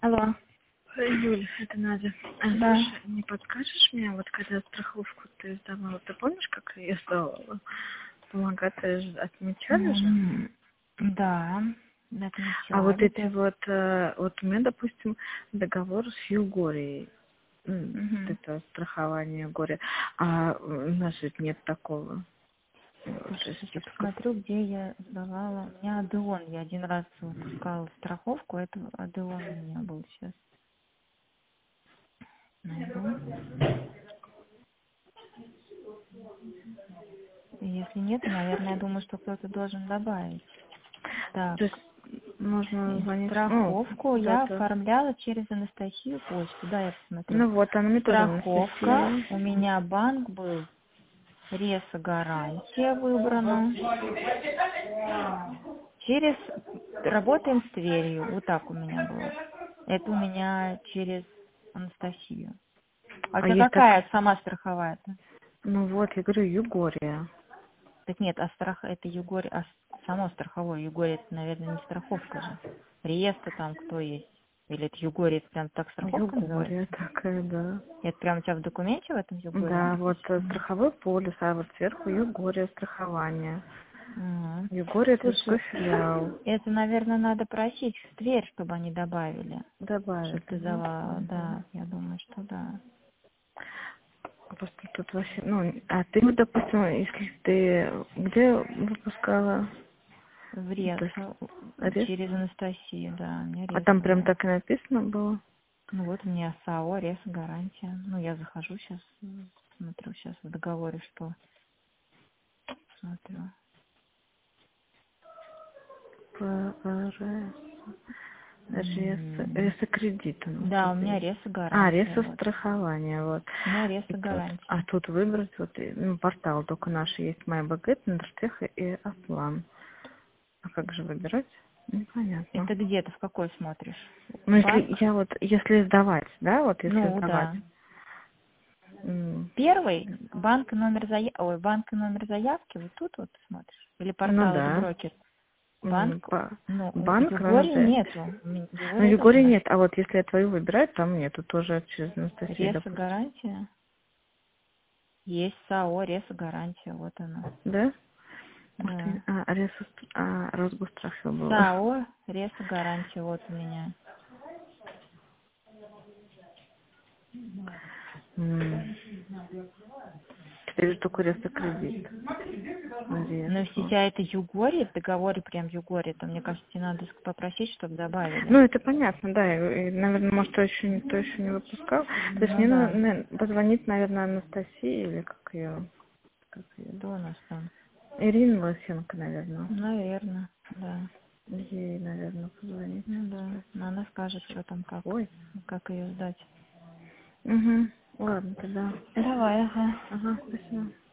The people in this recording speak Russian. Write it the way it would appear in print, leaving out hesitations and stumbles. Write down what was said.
Алло. Юль, это Надя. Да. Слушай, не подскажешь мне, вот когда страховку ты сдавала, ты помнишь, как я сдавала? Помогатые отмечали же? Да, А вот отмечали. эти вот, вот у меня, допустим, договор с Югорией, вот Мгм. это страхование горя, а у нас ведь нет такого. То Слушай, есть, сейчас я типа, как... посмотрю, где я сдавала. У меня Адеон. Я один раз выпускала страховку, это Адеон у меня был сейчас. Найду. Если нет, наверное, я думаю, что кто-то должен добавить. Так, То есть можно и звонить, ну, страховку я куда-то. оформляла через Анастасию почту. Да, я посмотрю. Ну вот, она мне тоже Страховка. Анастасия. У меня банк был. Реса гарантия выбрана. Через работаем с Тверью. Вот так у меня было. Это у меня через Анастасию. А у А тебя есть так, какая сама страховая-то? ну вот, я говорю, Югория. Так нет, а страх это Югорь, а само страховое Югорь это, наверное, не страховка же. Реестр там кто есть? Или это Югорь, это прям так страховка называется? Югория такая, да. Это прям у тебя в документе в этом Югоре Да, вот написано? страховой полис, а вот сверху Югория страхование. Ага. Югория это мужской Слушай, филиал. это, наверное, надо просить в Тверь, чтобы они добавили. Добавили, Чтобы ты да? дала, Мгм. да, я думаю, что да. Просто тут вообще, ну, а ты вот, допустим, если ты где выпускала В то есть, Ресо, арест? через Анастасию, да, у меня А Ресо там прям была. так и написано было? Ну вот у меня САО, Ресо, гарантия. Ну, я захожу сейчас, смотрю сейчас в договоре, что смотрю. ПРС. М, Ресо-кредит у нас Да, у тут меня есть. Ресо, А, гарантия, вот. ресо-страхование, вот. У меня И Ресо, тут, а гарантия. тут выбрать, вот, ну, портал только наш есть, MyBaget, Нордтех и Аслан. А как же выбирать? Непонятно. Это где ты, в какой смотришь? Ну, если Банк? я вот, если сдавать, да, вот если Ну, сдавать. да. м, Первый, банк и номер банк и номер заявки, вот тут вот смотришь. Или Ну портал, или да. брокер. Банк, ну, у Банк, Югори равно. нету. Ну, Югори тоже Егоре у нас. нет, а вот если я твою выбираю, там нету, тоже через Анастасию, Реса допустим. гарантия. Есть САО, Реса гарантия, вот она. Да? Может, Да. Росгострах все было. САО, Реса гарантия, вот у меня. М. Теперь только ресо-кредит. Но если у Ресо. тебя это Югори, в договоре прям Югори, то мне кажется, тебе надо попросить, чтобы добавили. Ну, это понятно, да. И, наверное, может, то еще не выпускал. То есть Ну мне да. надо позвонить, наверное, Анастасии, или как ее. Кто у нас там? Ирина Лысенко, наверное. Наверное, да. Ей, наверное, позвонить. Ну да. Но она скажет, что там Ой. как ее сдать. Угу. Ладно, тогда. Давай, ага. Ага, спасибо.